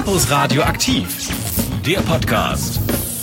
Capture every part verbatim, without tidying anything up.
Campus Radio aktiv, der Podcast.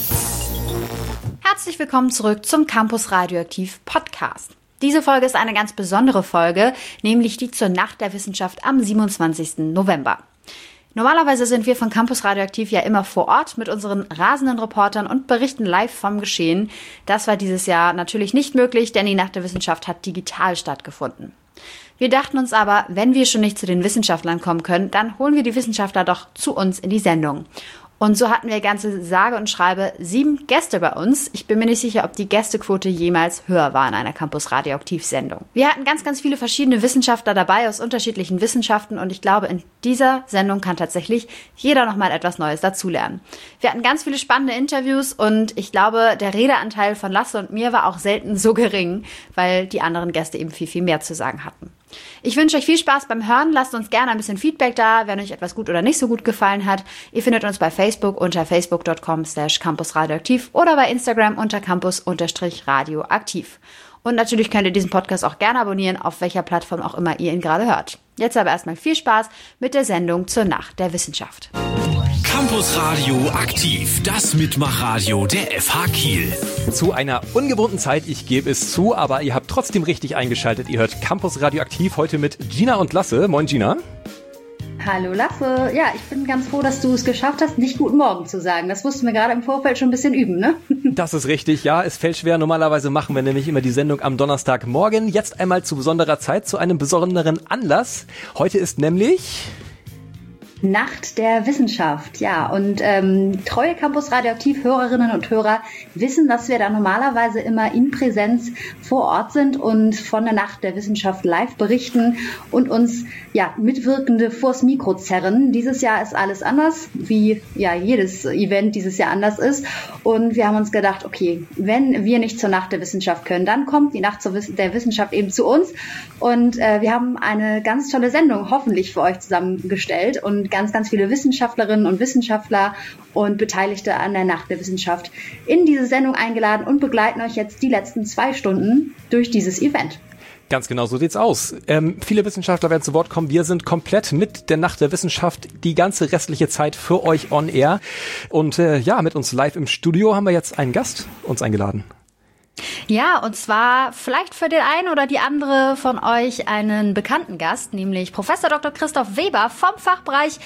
Herzlich willkommen zurück zum Campus Radioaktiv Podcast. Diese Folge ist eine ganz besondere Folge, nämlich die zur Nacht der Wissenschaft am siebenundzwanzigsten November. Normalerweise sind wir von Campus Radioaktiv ja immer vor Ort mit unseren rasenden Reportern und berichten live vom Geschehen. Das war dieses Jahr natürlich nicht möglich, denn die Nacht der Wissenschaft hat digital stattgefunden. Wir dachten uns aber, wenn wir schon nicht zu den Wissenschaftlern kommen können, dann holen wir die Wissenschaftler doch zu uns in die Sendung. Und so hatten wir ganze sage und schreibe sieben Gäste bei uns. Ich bin mir nicht sicher, ob die Gästequote jemals höher war in einer Campus Radioaktiv-Sendung. Wir hatten ganz, ganz viele verschiedene Wissenschaftler dabei aus unterschiedlichen Wissenschaften und ich glaube, in dieser Sendung kann tatsächlich jeder nochmal etwas Neues dazulernen. Wir hatten ganz viele spannende Interviews und ich glaube, der Redeanteil von Lasse und mir war auch selten so gering, weil die anderen Gäste eben viel, viel mehr zu sagen hatten. Ich wünsche euch viel Spaß beim Hören. Lasst uns gerne ein bisschen Feedback da, wenn euch etwas gut oder nicht so gut gefallen hat. Ihr findet uns bei Facebook unter facebook punkt com slash campusradioaktiv oder bei Instagram unter campus-radioaktiv. Und natürlich könnt ihr diesen Podcast auch gerne abonnieren, auf welcher Plattform auch immer ihr ihn gerade hört. Jetzt aber erstmal viel Spaß mit der Sendung zur Nacht der Wissenschaft. Campus Radio aktiv, das Mitmachradio der F H Kiel. Zu einer ungewohnten Zeit, ich gebe es zu, aber ihr habt trotzdem richtig eingeschaltet. Ihr hört Campus Radio aktiv heute mit Gina und Lasse. Moin Gina. Hallo Lasse. Ja, ich bin ganz froh, dass du es geschafft hast, nicht Guten Morgen zu sagen. Das mussten wir gerade im Vorfeld schon ein bisschen üben, ne? Das ist richtig, ja. Es fällt schwer. Normalerweise machen wir nämlich immer die Sendung am Donnerstagmorgen. Jetzt einmal zu besonderer Zeit, zu einem besonderen Anlass. Heute ist nämlich Nacht der Wissenschaft, ja, und ähm, treue Campus Radioaktiv-Hörerinnen und Hörer wissen, dass wir da normalerweise immer in Präsenz vor Ort sind und von der Nacht der Wissenschaft live berichten und uns, ja, Mitwirkende vors Mikro zerren. Dieses Jahr ist alles anders, wie, ja, jedes Event dieses Jahr anders ist und wir haben uns gedacht, okay, wenn wir nicht zur Nacht der Wissenschaft können, dann kommt die Nacht der Wissenschaft eben zu uns und äh, wir haben eine ganz tolle Sendung hoffentlich für euch zusammengestellt und ganz, ganz viele Wissenschaftlerinnen und Wissenschaftler und Beteiligte an der Nacht der Wissenschaft in diese Sendung eingeladen und begleiten euch jetzt die letzten zwei Stunden durch dieses Event. Ganz genau, so sieht's aus. Ähm, viele Wissenschaftler werden zu Wort kommen. Wir sind komplett mit der Nacht der Wissenschaft die ganze restliche Zeit für euch on air. Und äh, ja, mit uns live im Studio haben wir jetzt einen Gast uns eingeladen. Ja, und zwar vielleicht für den einen oder die andere von euch einen bekannten Gast, nämlich Professor Doktor Christoph Weber vom Fachbereich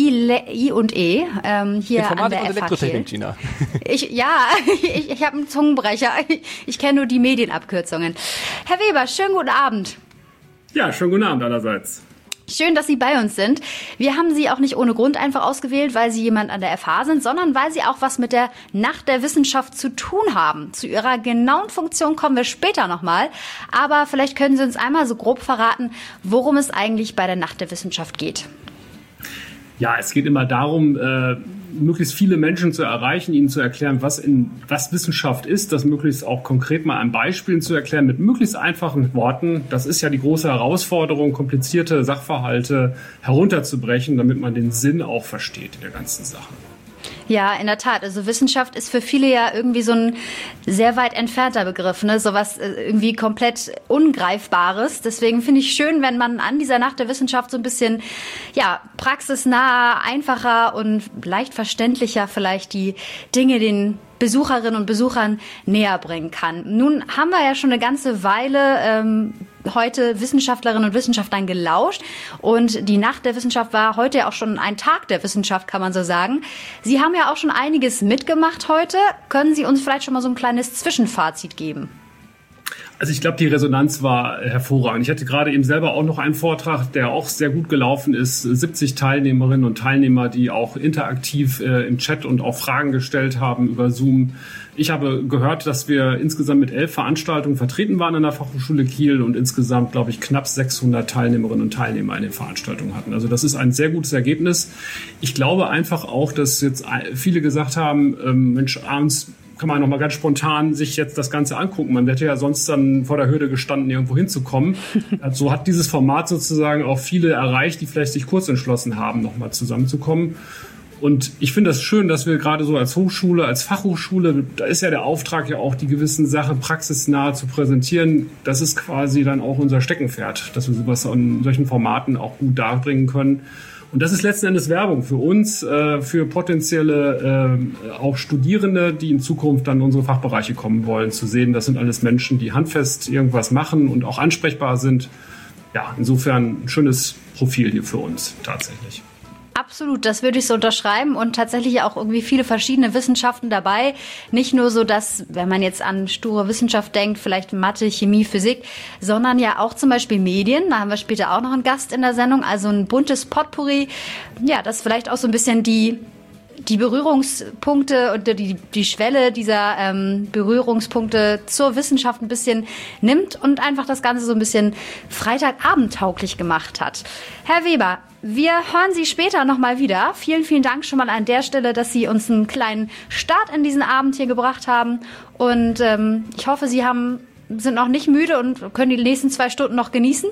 I und E ähm, hier Informatik an der und F H Elektrotechnik, Kiel. Gina. Ich, ja, ich, ich habe einen Zungenbrecher. Ich, ich kenne nur die Medienabkürzungen. Herr Weber, schönen guten Abend. Ja, schönen guten Abend allerseits. Schön, dass Sie bei uns sind. Wir haben Sie auch nicht ohne Grund einfach ausgewählt, weil Sie jemand an der F H sind, sondern weil Sie auch was mit der Nacht der Wissenschaft zu tun haben. Zu Ihrer genauen Funktion kommen wir später nochmal. Aber vielleicht können Sie uns einmal so grob verraten, worum es eigentlich bei der Nacht der Wissenschaft geht. Ja, es geht immer darum, äh, möglichst viele Menschen zu erreichen, ihnen zu erklären, was in was Wissenschaft ist, das möglichst auch konkret mal an Beispielen zu erklären, mit möglichst einfachen Worten. Das ist ja die große Herausforderung, komplizierte Sachverhalte herunterzubrechen, damit man den Sinn auch versteht in der ganzen Sache. Ja, in der Tat. Also Wissenschaft ist für viele ja irgendwie so ein sehr weit entfernter Begriff, ne? Sowas irgendwie komplett Ungreifbares. Deswegen finde ich schön, wenn man an dieser Nacht der Wissenschaft so ein bisschen, ja, praxisnaher, einfacher und leicht verständlicher vielleicht die Dinge den Besucherinnen und Besuchern näher bringen kann. Nun haben wir ja schon eine ganze Weile ähm, heute Wissenschaftlerinnen und Wissenschaftlern gelauscht und die Nacht der Wissenschaft war heute ja auch schon ein Tag der Wissenschaft, kann man so sagen. Sie haben ja auch schon einiges mitgemacht heute. Können Sie uns vielleicht schon mal so ein kleines Zwischenfazit geben? Also ich glaube, die Resonanz war hervorragend. Ich hatte gerade eben selber auch noch einen Vortrag, der auch sehr gut gelaufen ist. siebzig Teilnehmerinnen und Teilnehmer, die auch interaktiv äh, im Chat und auch Fragen gestellt haben über Zoom. Ich habe gehört, dass wir insgesamt mit elf Veranstaltungen vertreten waren an der Fachhochschule Kiel und insgesamt, glaube ich, knapp sechshundert Teilnehmerinnen und Teilnehmer in den Veranstaltungen hatten. Also das ist ein sehr gutes Ergebnis. Ich glaube einfach auch, dass jetzt viele gesagt haben, ähm, Mensch, abends kann man nochmal ganz spontan sich jetzt das Ganze angucken. Man hätte ja sonst dann vor der Hürde gestanden, irgendwo hinzukommen. So hat dieses Format sozusagen auch viele erreicht, die vielleicht sich kurz entschlossen haben, nochmal zusammenzukommen. Und ich finde das schön, dass wir gerade so als Hochschule, als Fachhochschule, da ist ja der Auftrag ja auch, die gewissen Sachen praxisnah zu präsentieren. Das ist quasi dann auch unser Steckenpferd, dass wir sowas in solchen Formaten auch gut darbringen können. Und das ist letzten Endes Werbung für uns, äh, für potenzielle äh, auch Studierende, die in Zukunft dann in unsere Fachbereiche kommen wollen, zu sehen, das sind alles Menschen, die handfest irgendwas machen und auch ansprechbar sind. Ja, insofern ein schönes Profil hier für uns tatsächlich. Absolut, das würde ich so unterschreiben und tatsächlich auch irgendwie viele verschiedene Wissenschaften dabei. Nicht nur so, dass, wenn man jetzt an sture Wissenschaft denkt, vielleicht Mathe, Chemie, Physik, sondern ja auch zum Beispiel Medien. Da haben wir später auch noch einen Gast in der Sendung, also ein buntes Potpourri. Ja, das vielleicht auch so ein bisschen die die Berührungspunkte und die, die Schwelle dieser ähm, Berührungspunkte zur Wissenschaft ein bisschen nimmt und einfach das Ganze so ein bisschen Freitagabendtauglich gemacht hat. Herr Weber, wir hören Sie später nochmal wieder. Vielen, vielen Dank schon mal an der Stelle, dass Sie uns einen kleinen Start in diesen Abend hier gebracht haben. Und ähm, ich hoffe, Sie haben, sind noch nicht müde und können die nächsten zwei Stunden noch genießen.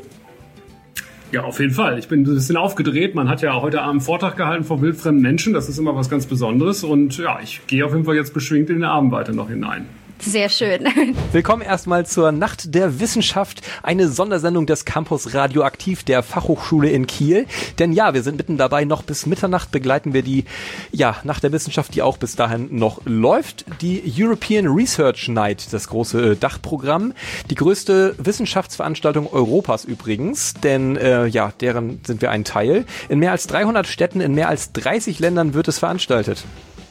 Ja, auf jeden Fall. Ich bin ein bisschen aufgedreht. Man hat ja heute Abend einen Vortrag gehalten vor wildfremden Menschen. Das ist immer was ganz Besonderes. Und ja, ich gehe auf jeden Fall jetzt beschwingt in den Abend weiter noch hinein. Sehr schön. Willkommen erstmal zur Nacht der Wissenschaft, eine Sondersendung des Campus Radioaktiv der Fachhochschule in Kiel. Denn ja, wir sind mitten dabei, noch bis Mitternacht begleiten wir die ja, Nacht der Wissenschaft, die auch bis dahin noch läuft. Die European Research Night, das große Dachprogramm, die größte Wissenschaftsveranstaltung Europas übrigens, denn äh, ja, deren sind wir ein Teil. In mehr als dreihundert Städten, in mehr als dreißig Ländern wird es veranstaltet.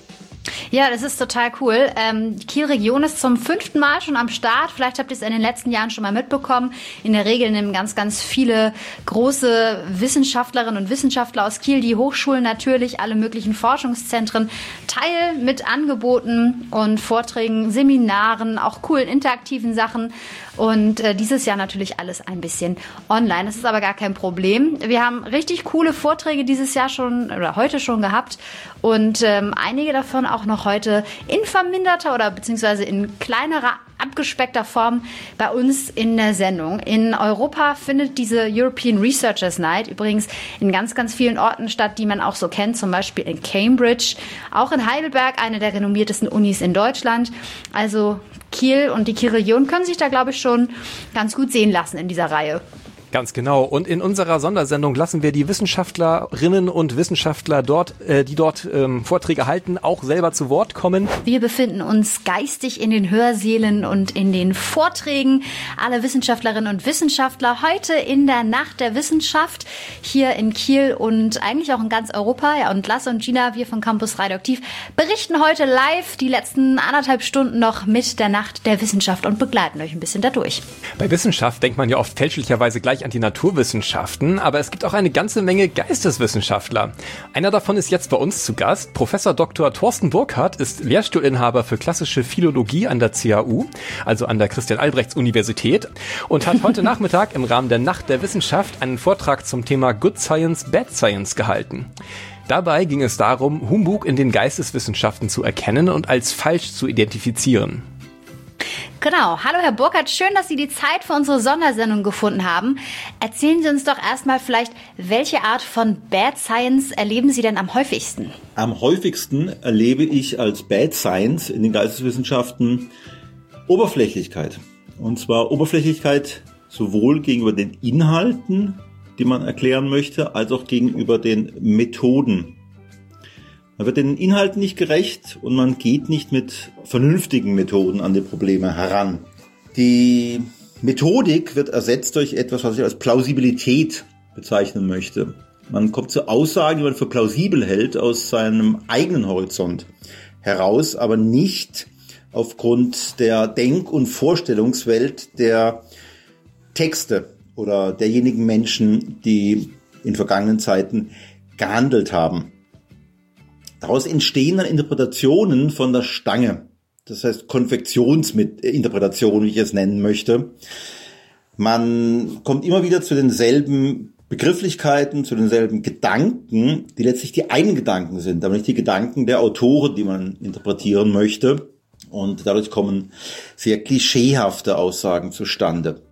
Ja, das ist total cool. Ähm, die Kiel-Region ist zum fünften Mal schon am Start. Vielleicht habt ihr es in den letzten Jahren schon mal mitbekommen. In der Regel nehmen ganz, ganz viele große Wissenschaftlerinnen und Wissenschaftler aus Kiel, die Hochschulen natürlich, alle möglichen Forschungszentren teil mit Angeboten und Vorträgen, Seminaren, auch coolen interaktiven Sachen. Und äh, dieses Jahr natürlich alles ein bisschen online. Das ist aber gar kein Problem. Wir haben richtig coole Vorträge dieses Jahr schon oder heute schon gehabt und ähm, einige davon auch noch heute in verminderter oder beziehungsweise in kleinerer, abgespeckter Form bei uns in der Sendung. In Europa findet diese European Researchers Night übrigens in ganz, ganz vielen Orten statt, die man auch so kennt, zum Beispiel in Cambridge, auch in Heidelberg, eine der renommiertesten Unis in Deutschland. Also Kiel und die Kiel-Region können sich da, glaube ich, schon ganz gut sehen lassen in dieser Reihe. Ganz genau. Und in unserer Sondersendung lassen wir die Wissenschaftlerinnen und Wissenschaftler dort, äh, die dort ähm, Vorträge halten, auch selber zu Wort kommen. Wir befinden uns geistig in den Hörsälen und in den Vorträgen. Alle Wissenschaftlerinnen und Wissenschaftler heute in der Nacht der Wissenschaft hier in Kiel und eigentlich auch in ganz Europa. Ja, und Lasse und Gina, wir von Campus Radioaktiv, berichten heute live die letzten anderthalb Stunden noch mit der Nacht der Wissenschaft und begleiten euch ein bisschen dadurch. Bei Wissenschaft denkt man ja oft fälschlicherweise gleich an die Naturwissenschaften, aber es gibt auch eine ganze Menge Geisteswissenschaftler. Einer davon ist jetzt bei uns zu Gast. Professor Doktor Thorsten Burkhardt ist Lehrstuhlinhaber für klassische Philologie an der C A U, also an der Christian-Albrechts-Universität, und hat heute Nachmittag im Rahmen der Nacht der Wissenschaft einen Vortrag zum Thema Good Science, Bad Science gehalten. Dabei ging es darum, Humbug in den Geisteswissenschaften zu erkennen und als falsch zu identifizieren. Genau. Hallo Herr Burkhardt, schön, dass Sie die Zeit für unsere Sondersendung gefunden haben. Erzählen Sie uns doch erstmal vielleicht, welche Art von Bad Science erleben Sie denn am häufigsten? Am häufigsten erlebe ich als Bad Science in den Geisteswissenschaften Oberflächlichkeit. Und zwar Oberflächlichkeit sowohl gegenüber den Inhalten, die man erklären möchte, als auch gegenüber den Methoden. Man wird den Inhalten nicht gerecht und man geht nicht mit vernünftigen Methoden an die Probleme heran. Die Methodik wird ersetzt durch etwas, was ich als Plausibilität bezeichnen möchte. Man kommt zu Aussagen, die man für plausibel hält, aus seinem eigenen Horizont heraus, aber nicht aufgrund der Denk- und Vorstellungswelt der Texte oder derjenigen Menschen, die in vergangenen Zeiten gehandelt haben. Daraus entstehen dann Interpretationen von der Stange. Das heißt Konfektionsinterpretationen, wie ich es nennen möchte. Man kommt immer wieder zu denselben Begrifflichkeiten, zu denselben Gedanken, die letztlich die eigenen Gedanken sind, aber nicht die Gedanken der Autoren, die man interpretieren möchte. Und dadurch kommen sehr klischeehafte Aussagen zustande.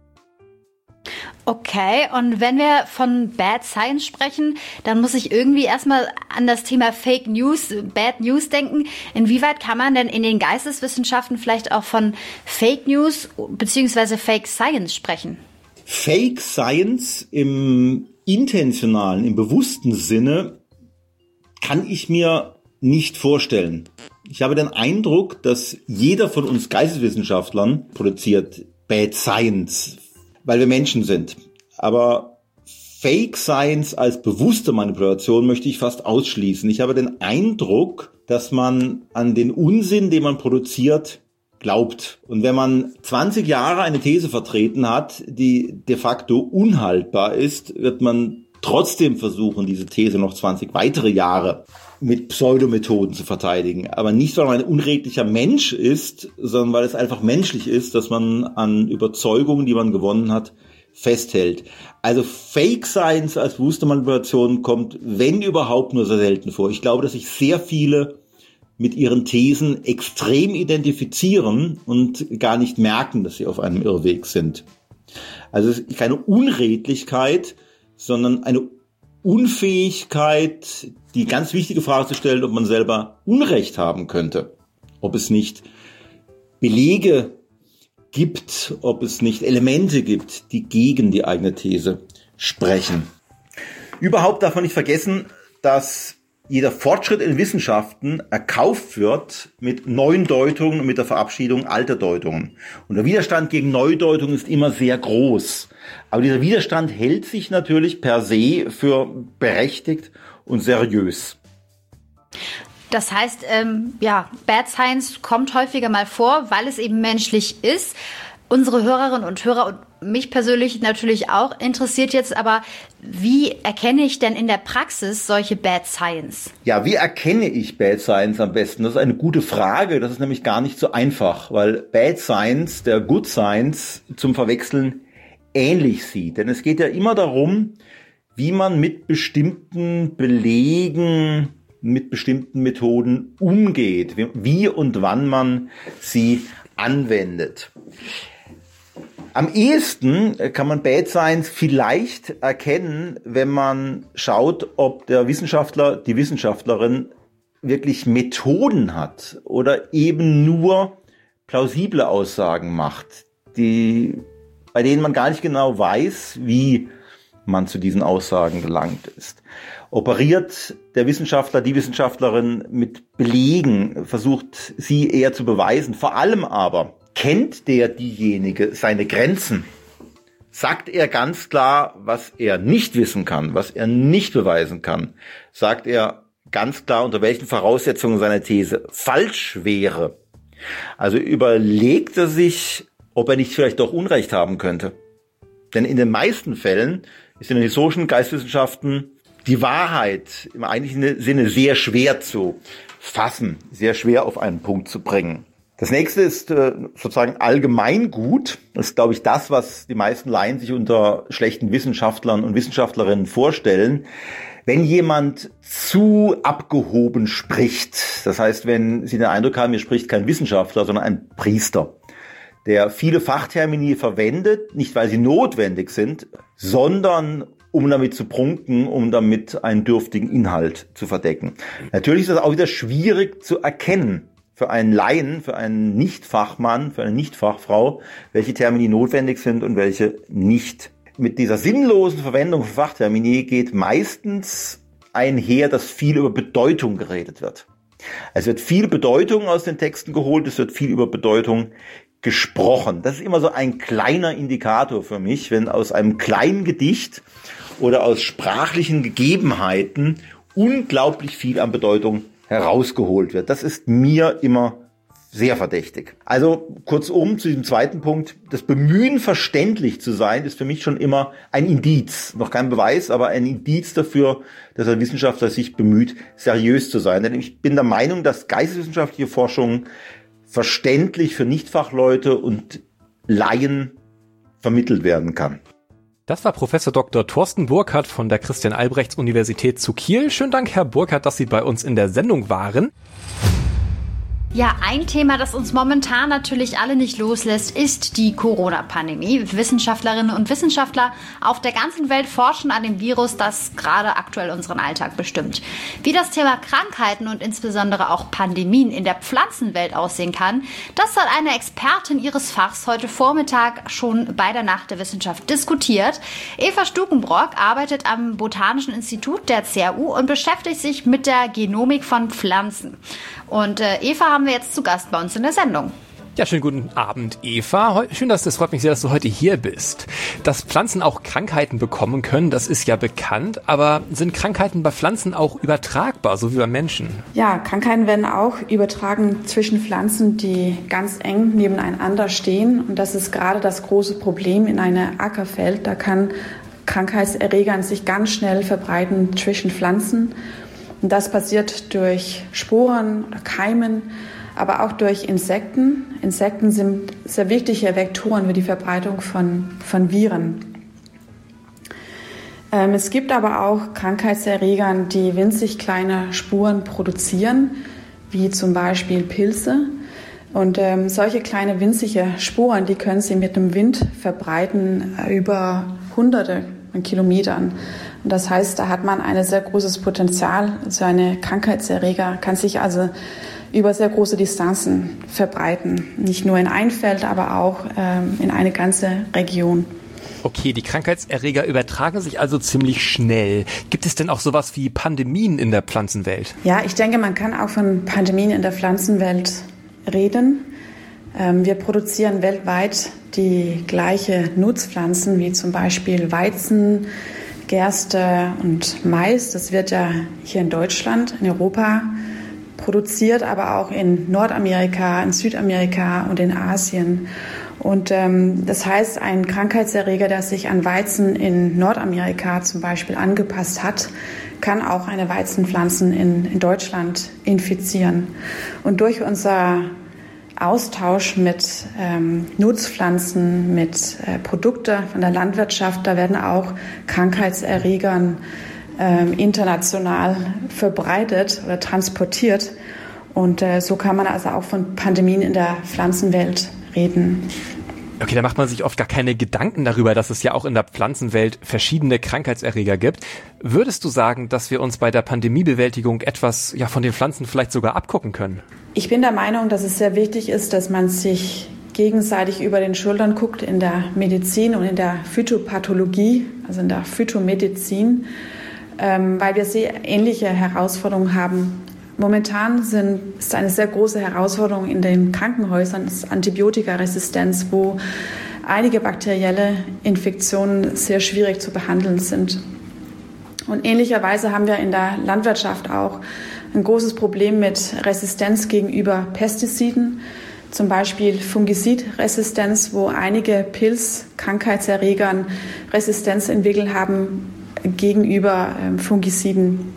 Okay, und wenn wir von Bad Science sprechen, dann muss ich irgendwie erstmal an das Thema Fake News, Bad News denken. Inwieweit kann man denn in den Geisteswissenschaften vielleicht auch von Fake News bzw. Fake Science sprechen? Fake Science im intentionalen, im bewussten Sinne kann ich mir nicht vorstellen. Ich habe den Eindruck, dass jeder von uns Geisteswissenschaftlern produziert Bad Science, weil wir Menschen sind. Aber Fake Science als bewusste Manipulation möchte ich fast ausschließen. Ich habe den Eindruck, dass man an den Unsinn, den man produziert, glaubt. Und wenn man zwanzig Jahre eine These vertreten hat, die de facto unhaltbar ist, wird man trotzdem versuchen, diese These noch zwanzig weitere Jahre mit Pseudomethoden zu verteidigen. Aber nicht, weil man ein unredlicher Mensch ist, sondern weil es einfach menschlich ist, dass man an Überzeugungen, die man gewonnen hat, festhält. Also Fake Science als bewusste Manipulation kommt, wenn überhaupt, nur sehr selten vor. Ich glaube, dass sich sehr viele mit ihren Thesen extrem identifizieren und gar nicht merken, dass sie auf einem Irrweg sind. Also es ist keine Unredlichkeit, sondern eine Unfähigkeit, die ganz wichtige Frage zu stellen, ob man selber Unrecht haben könnte. Ob es nicht Belege gibt, ob es nicht Elemente gibt, die gegen die eigene These sprechen. Überhaupt darf man nicht vergessen, dass jeder Fortschritt in Wissenschaften erkauft wird mit neuen Deutungen und mit der Verabschiedung alter Deutungen. Und der Widerstand gegen Neudeutungen ist immer sehr groß. Aber dieser Widerstand hält sich natürlich per se für berechtigt und seriös. Das heißt, ähm, ja, Bad Science kommt häufiger mal vor, weil es eben menschlich ist. Unsere Hörerinnen und Hörer und mich persönlich natürlich auch interessiert jetzt aber, wie erkenne ich denn in der Praxis solche Bad Science? Ja, wie erkenne ich Bad Science am besten? Das ist eine gute Frage. Das ist nämlich gar nicht so einfach, weil Bad Science der Good Science zum Verwechseln ähnlich sieht. Denn es geht ja immer darum, wie man mit bestimmten Belegen, mit bestimmten Methoden umgeht, wie und wann man sie anwendet. Am ehesten kann man Bad Science vielleicht erkennen, wenn man schaut, ob der Wissenschaftler, die Wissenschaftlerin wirklich Methoden hat oder eben nur plausible Aussagen macht, die, bei denen man gar nicht genau weiß, wie man zu diesen Aussagen gelangt ist. Operiert der Wissenschaftler, die Wissenschaftlerin mit Belegen, versucht sie eher zu beweisen. Vor allem aber kennt der diejenige seine Grenzen. Sagt er ganz klar, was er nicht wissen kann, was er nicht beweisen kann. Sagt er ganz klar, unter welchen Voraussetzungen seine These falsch wäre. Also überlegt er sich, ob er nicht vielleicht doch Unrecht haben könnte. Denn in den meisten Fällen ist in den historischen Geisteswissenschaften die Wahrheit im eigentlichen Sinne sehr schwer zu fassen, sehr schwer auf einen Punkt zu bringen. Das nächste ist äh, sozusagen Allgemeingut. Das ist, glaube ich, das, was die meisten Laien sich unter schlechten Wissenschaftlern und Wissenschaftlerinnen vorstellen. Wenn jemand zu abgehoben spricht, das heißt, wenn Sie den Eindruck haben, hier spricht kein Wissenschaftler, sondern ein Priester, der viele Fachtermini verwendet, nicht weil sie notwendig sind, sondern um damit zu prunken, um damit einen dürftigen Inhalt zu verdecken. Natürlich ist das auch wieder schwierig zu erkennen für einen Laien, für einen Nichtfachmann, für eine Nichtfachfrau, welche Termini notwendig sind und welche nicht. Mit dieser sinnlosen Verwendung von Fachtermini geht meistens einher, dass viel über Bedeutung geredet wird. Es wird viel Bedeutung aus den Texten geholt, es wird viel über Bedeutung gesprochen. Das ist immer so ein kleiner Indikator für mich, wenn aus einem kleinen Gedicht oder aus sprachlichen Gegebenheiten unglaublich viel an Bedeutung herausgeholt wird. Das ist mir immer sehr verdächtig. Also kurzum zu diesem zweiten Punkt, das Bemühen, verständlich zu sein, ist für mich schon immer ein Indiz. Noch kein Beweis, aber ein Indiz dafür, dass ein Wissenschaftler sich bemüht, seriös zu sein. Denn ich bin der Meinung, dass geisteswissenschaftliche Forschung verständlich für Nichtfachleute und Laien vermittelt werden kann. Das war Professor Doktor Thorsten Burkhardt von der Christian-Albrechts-Universität zu Kiel. Schönen Dank, Herr Burkhardt, dass Sie bei uns in der Sendung waren. Ja, ein Thema, das uns momentan natürlich alle nicht loslässt, ist die Corona-Pandemie. Wissenschaftlerinnen und Wissenschaftler auf der ganzen Welt forschen an dem Virus, das gerade aktuell unseren Alltag bestimmt. Wie das Thema Krankheiten und insbesondere auch Pandemien in der Pflanzenwelt aussehen kann, das hat eine Expertin ihres Fachs heute Vormittag schon bei der Nacht der Wissenschaft diskutiert. Eva Stukenbrock arbeitet am Botanischen Institut der C R U und beschäftigt sich mit der Genomik von Pflanzen. Und äh, Eva haben wir jetzt zu Gast bei uns in der Sendung. Ja, schönen guten Abend, Eva. Schön, dass es freut mich sehr, dass du heute hier bist. Dass Pflanzen auch Krankheiten bekommen können, das ist ja bekannt. Aber sind Krankheiten bei Pflanzen auch übertragbar, so wie bei Menschen? Ja, Krankheiten werden auch übertragen zwischen Pflanzen, die ganz eng nebeneinander stehen. Und das ist gerade das große Problem in einem Ackerfeld. Da kann Krankheitserreger sich ganz schnell verbreiten zwischen Pflanzen. Und das passiert durch Sporen oder Keimen, aber auch durch Insekten. Insekten sind sehr wichtige Vektoren für die Verbreitung von, von Viren. Ähm, es gibt aber auch Krankheitserreger, die winzig kleine Spuren produzieren, wie zum Beispiel Pilze. Und ähm, solche kleine winzige Sporen, die können sie mit dem Wind verbreiten äh, über hunderte Kilometern. Und das heißt, da hat man ein sehr großes Potenzial. So eine Krankheitserreger kann sich also über sehr große Distanzen verbreiten. Nicht nur in ein Feld, aber auch ähm, in eine ganze Region. Okay, die Krankheitserreger übertragen sich also ziemlich schnell. Gibt es denn auch sowas wie Pandemien in der Pflanzenwelt? Ja, ich denke, man kann auch von Pandemien in der Pflanzenwelt reden. Ähm, wir produzieren weltweit die gleiche Nutzpflanzen wie zum Beispiel Weizen, Gerste und Mais. Das wird ja hier in Deutschland, in Europa produziert, aber auch in Nordamerika, in Südamerika und in Asien. Und ähm, das heißt, ein Krankheitserreger, der sich an Weizen in Nordamerika zum Beispiel angepasst hat, kann auch eine Weizenpflanzen in, in Deutschland infizieren. Und durch unser Austausch mit ähm, Nutzpflanzen, mit äh, Produkten von der Landwirtschaft, da werden auch Krankheitserregern ähm, international verbreitet oder transportiert. Und äh, so kann man also auch von Pandemien in der Pflanzenwelt reden. Okay, da macht man sich oft gar keine Gedanken darüber, dass es ja auch in der Pflanzenwelt verschiedene Krankheitserreger gibt. Würdest du sagen, dass wir uns bei der Pandemiebewältigung etwas ja von den Pflanzen vielleicht sogar abgucken können? Ich bin der Meinung, dass es sehr wichtig ist, dass man sich gegenseitig über den Schultern guckt in der Medizin und in der Phytopathologie, also in der Phytomedizin, ähm, weil wir sehr ähnliche Herausforderungen haben. Momentan sind, ist eine sehr große Herausforderung in den Krankenhäusern, ist Antibiotikaresistenz, wo einige bakterielle Infektionen sehr schwierig zu behandeln sind. Und ähnlicherweise haben wir in der Landwirtschaft auch ein großes Problem mit Resistenz gegenüber Pestiziden, zum Beispiel Fungicidresistenz, wo einige Pilzkrankheitserregern Resistenz entwickelt haben gegenüber ähm, Fungiziden.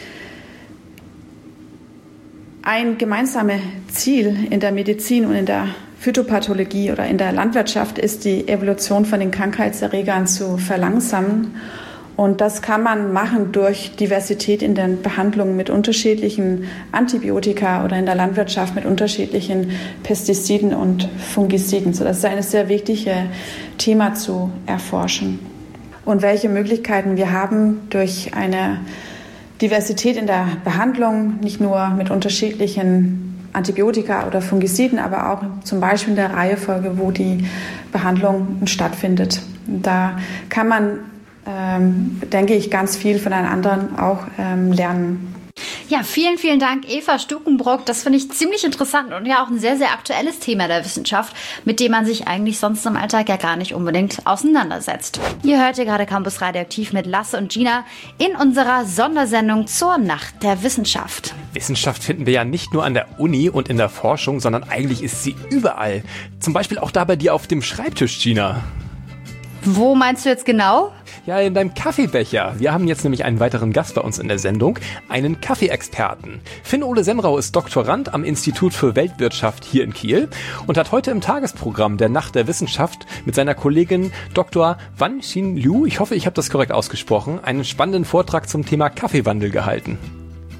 Ein gemeinsames Ziel in der Medizin und in der Phytopathologie oder in der Landwirtschaft ist, die Evolution von den Krankheitserregern zu verlangsamen. Und das kann man machen durch Diversität in den Behandlungen mit unterschiedlichen Antibiotika oder in der Landwirtschaft mit unterschiedlichen Pestiziden und Fungiziden. So, das ist ein sehr wichtiges Thema zu erforschen. Und welche Möglichkeiten wir haben durch eine Diversität in der Behandlung, nicht nur mit unterschiedlichen Antibiotika oder Fungiziden, aber auch zum Beispiel in der Reihenfolge, wo die Behandlung stattfindet. Da kann man, ähm, denke ich, ganz viel von einem anderen auch ähm, lernen. Ja, vielen, vielen Dank, Eva Stukenbrock. Das finde ich ziemlich interessant und ja auch ein sehr, sehr aktuelles Thema der Wissenschaft, mit dem man sich eigentlich sonst im Alltag ja gar nicht unbedingt auseinandersetzt. Ihr hört hier gerade Campus Radioaktiv mit Lasse und Gina in unserer Sondersendung zur Nacht der Wissenschaft. Wissenschaft finden wir ja nicht nur an der Uni und in der Forschung, sondern eigentlich ist sie überall. Zum Beispiel auch da bei dir auf dem Schreibtisch, Gina. Wo meinst du jetzt genau? Ja, in deinem Kaffeebecher. Wir haben jetzt nämlich einen weiteren Gast bei uns in der Sendung, einen Kaffeeexperten. Finn-Ole Semrau ist Doktorand am Institut für Weltwirtschaft hier in Kiel und hat heute im Tagesprogramm der Nacht der Wissenschaft mit seiner Kollegin Doktor Wan-Xin Liu, ich hoffe, ich habe das korrekt ausgesprochen, einen spannenden Vortrag zum Thema Kaffeewandel gehalten.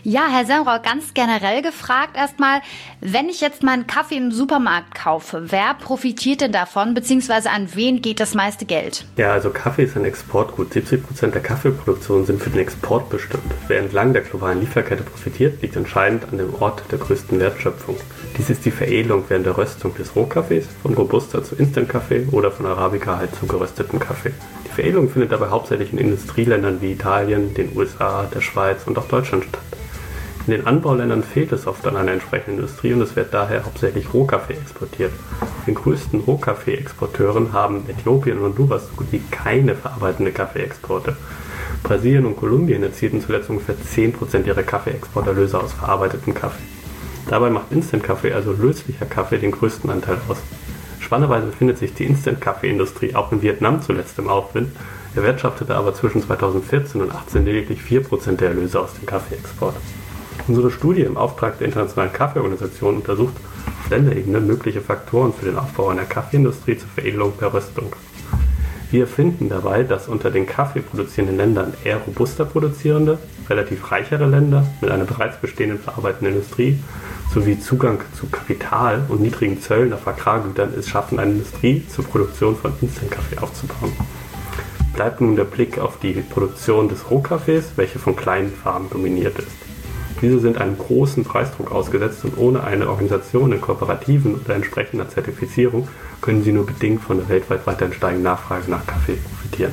Ja, Herr Semrau, ganz generell gefragt erstmal, wenn ich jetzt meinen Kaffee im Supermarkt kaufe, wer profitiert denn davon, beziehungsweise an wen geht das meiste Geld? Ja, also Kaffee ist ein Exportgut. siebzig Prozent der Kaffeeproduktion sind für den Export bestimmt. Wer entlang der globalen Lieferkette profitiert, liegt entscheidend an dem Ort der größten Wertschöpfung. Dies ist die Veredelung während der Röstung des Rohkaffees, von Robusta zu Instant-Kaffee oder von Arabica halt zu geröstetem Kaffee. Die Veredelung findet dabei hauptsächlich in Industrieländern wie Italien, den U S A, der Schweiz und auch Deutschland statt. In den Anbauländern fehlt es oft an einer entsprechenden Industrie und es wird daher hauptsächlich Rohkaffee exportiert. Den größten Rohkaffee-Exporteuren haben Äthiopien und Honduras so gut wie keine verarbeitende Kaffeeexporte. Brasilien und Kolumbien erzielten zuletzt ungefähr zehn Prozent ihrer Kaffeeexporterlöse aus verarbeitetem Kaffee. Dabei macht Instant-Kaffee, also löslicher Kaffee, den größten Anteil aus. Spannenderweise befindet sich die Instant-Kaffee-Industrie auch in Vietnam zuletzt im Aufwind, erwirtschaftete aber zwischen zweitausendvierzehn und zweitausendachtzehn lediglich vier Prozent der Erlöse aus dem Kaffeeexport. Unsere Studie im Auftrag der Internationalen Kaffeeorganisation untersucht auf Länderebene mögliche Faktoren für den Aufbau einer Kaffeeindustrie zur Veredelung der Röstung. Wir finden dabei, dass unter den Kaffee produzierenden Ländern eher robuster produzierende, relativ reichere Länder mit einer bereits bestehenden verarbeitenden Industrie sowie Zugang zu Kapital und niedrigen Zöllen auf Agrargütern es schaffen, eine Industrie zur Produktion von Instant-Kaffee aufzubauen. Bleibt nun der Blick auf die Produktion des Rohkaffees, welche von kleinen Farmen dominiert ist. Diese sind einem großen Preisdruck ausgesetzt und ohne eine Organisation in Kooperativen oder entsprechender Zertifizierung können sie nur bedingt von der weltweit weiterhin steigenden Nachfrage nach Kaffee profitieren.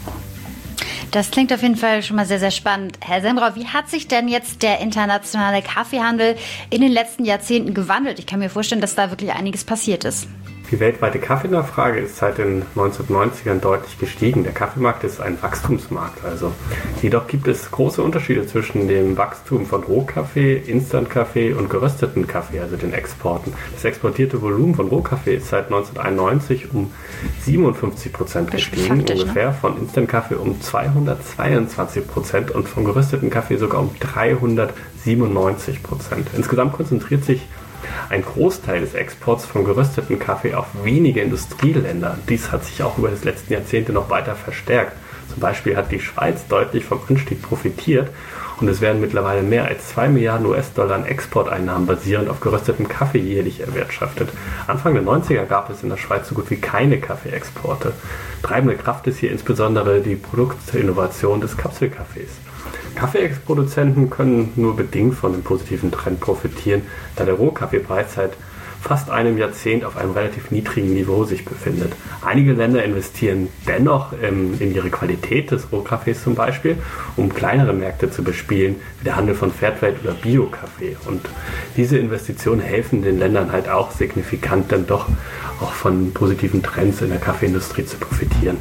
Das klingt auf jeden Fall schon mal sehr, sehr spannend. Herr Semrau, wie hat sich denn jetzt der internationale Kaffeehandel in den letzten Jahrzehnten gewandelt? Ich kann mir vorstellen, dass da wirklich einiges passiert ist. Die weltweite Kaffeenachfrage ist seit den neunzehnhundertneunzigern deutlich gestiegen. Der Kaffeemarkt ist ein Wachstumsmarkt. Also. Jedoch gibt es große Unterschiede zwischen dem Wachstum von Rohkaffee, Instant-Kaffee und gerösteten Kaffee, also den Exporten. Das exportierte Volumen von Rohkaffee ist seit neunzehnhunderteinundneunzig um siebenundfünfzig Prozent gestiegen, ungefähr, ne? Von Instant-Kaffee um zweihundertzweiundzwanzig Prozent und von gerösteten Kaffee sogar um dreihundertsiebenundneunzig Prozent. Insgesamt konzentriert sich ein Großteil des Exports von gerösteten Kaffee auf wenige Industrieländer. Dies hat sich auch über das letzten Jahrzehnte noch weiter verstärkt. Zum Beispiel hat die Schweiz deutlich vom Anstieg profitiert und es werden mittlerweile mehr als zwei Milliarden U S-Dollar an Exporteinnahmen basierend auf geröstetem Kaffee jährlich erwirtschaftet. Anfang der neunziger gab es in der Schweiz so gut wie keine Kaffeeexporte. Treibende Kraft ist hier insbesondere die Produktinnovation des Kapselkaffees. Kaffeeproduzenten können nur bedingt von dem positiven Trend profitieren, da der Rohkaffeepreis seit fast einem Jahrzehnt auf einem relativ niedrigen Niveau sich befindet. Einige Länder investieren dennoch ähm, in ihre Qualität des Rohkaffees zum Beispiel, um kleinere Märkte zu bespielen, wie der Handel von Fairtrade oder Bio-Kaffee. Und diese Investitionen helfen den Ländern halt auch signifikant dann doch auch von positiven Trends in der Kaffeeindustrie zu profitieren.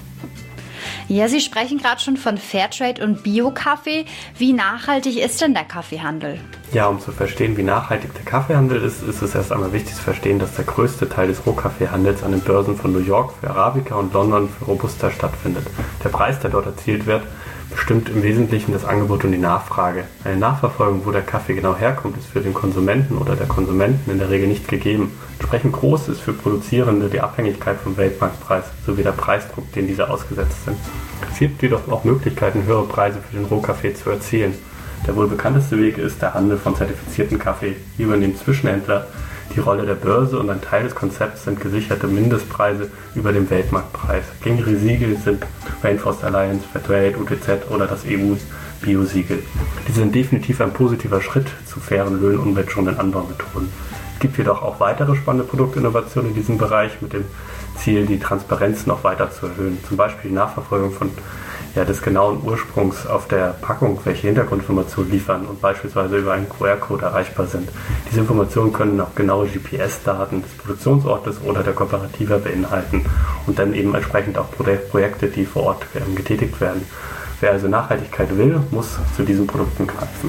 Ja, Sie sprechen gerade schon von Fairtrade und Bio-Kaffee. Wie nachhaltig ist denn der Kaffeehandel? Ja, um zu verstehen, wie nachhaltig der Kaffeehandel ist, ist es erst einmal wichtig zu verstehen, dass der größte Teil des Rohkaffeehandels an den Börsen von New York für Arabica und London für Robusta stattfindet. Der Preis, der dort erzielt wird, bestimmt im Wesentlichen das Angebot und die Nachfrage. Eine Nachverfolgung, wo der Kaffee genau herkommt, ist für den Konsumenten oder der Konsumenten in der Regel nicht gegeben. Entsprechend groß ist für Produzierende die Abhängigkeit vom Weltmarktpreis sowie der Preisdruck, den diese ausgesetzt sind. Es gibt jedoch auch Möglichkeiten, höhere Preise für den Rohkaffee zu erzielen. Der wohl bekannteste Weg ist der Handel von zertifizierten Kaffee. Hier übernehmen Zwischenhändler die Rolle der Börse und ein Teil des Konzepts sind gesicherte Mindestpreise über dem Weltmarktpreis. Gängige Siegel sind Rainforest Alliance, Fairtrade, U T Z oder das E U-Bio-Siegel. Diese sind definitiv ein positiver Schritt zu fairen Löhnen und umweltschonenden Anbaumethoden. Es gibt jedoch auch weitere spannende Produktinnovationen in diesem Bereich mit dem Ziel, die Transparenz noch weiter zu erhöhen. Zum Beispiel die Nachverfolgung von ja, des genauen Ursprungs auf der Packung, welche Hintergrundinformationen liefern und beispielsweise über einen Q R-Code erreichbar sind. Diese Informationen können auch genaue G P S-Daten des Produktionsortes oder der Kooperativa beinhalten und dann eben entsprechend auch Projekte, die vor Ort ähm, getätigt werden. Wer also Nachhaltigkeit will, muss zu diesen Produkten greifen.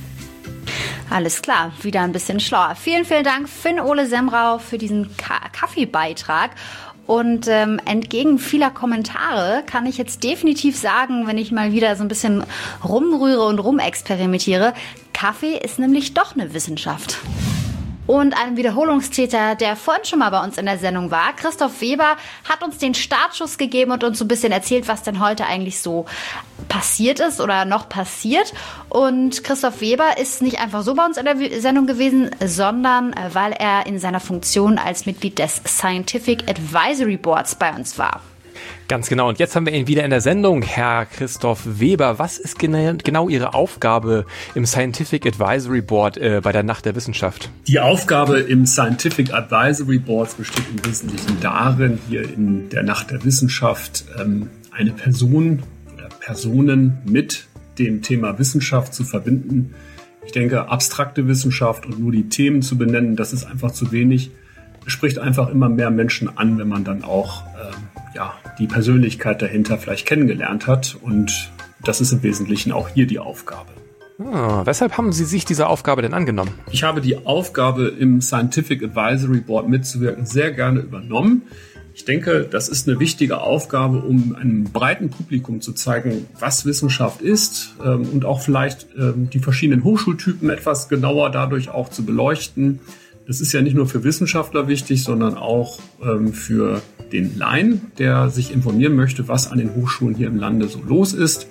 Alles klar, wieder ein bisschen schlauer. Vielen, vielen Dank, Finn-Ole Semrau, für diesen Ka- Kaffeebeitrag. Und ähm, entgegen vieler Kommentare kann ich jetzt definitiv sagen, wenn ich mal wieder so ein bisschen rumrühre und rumexperimentiere, Kaffee ist nämlich doch eine Wissenschaft. und einem Wiederholungstäter, der vorhin schon mal bei uns in der Sendung war. Christoph Weber hat uns den Startschuss gegeben und uns so ein bisschen erzählt, was denn heute eigentlich so passiert ist oder noch passiert. Und Christoph Weber ist nicht einfach so bei uns in der Sendung gewesen, sondern weil er in seiner Funktion als Mitglied des Scientific Advisory Boards bei uns war. Ganz genau. Und jetzt haben wir ihn wieder in der Sendung, Herr Christoph Weber. Was ist gena- genau Ihre Aufgabe im Scientific Advisory Board äh, bei der Nacht der Wissenschaft? Die Aufgabe im Scientific Advisory Board besteht im Wesentlichen darin, hier in der Nacht der Wissenschaft ähm, eine Person oder Personen mit dem Thema Wissenschaft zu verbinden. Ich denke, abstrakte Wissenschaft und nur die Themen zu benennen, das ist einfach zu wenig. Es spricht einfach immer mehr Menschen an, wenn man dann auch ähm, ja, die Persönlichkeit dahinter vielleicht kennengelernt hat. Und das ist im Wesentlichen auch hier die Aufgabe. Ah, weshalb haben Sie sich dieser Aufgabe denn angenommen? Ich habe die Aufgabe, im Scientific Advisory Board mitzuwirken, sehr gerne übernommen. Ich denke, das ist eine wichtige Aufgabe, um einem breiten Publikum zu zeigen, was Wissenschaft ist ähm, und auch vielleicht ähm, die verschiedenen Hochschultypen etwas genauer dadurch auch zu beleuchten. Das ist ja nicht nur für Wissenschaftler wichtig, sondern auch ähm, für den Laien, der sich informieren möchte, was an den Hochschulen hier im Lande so los ist.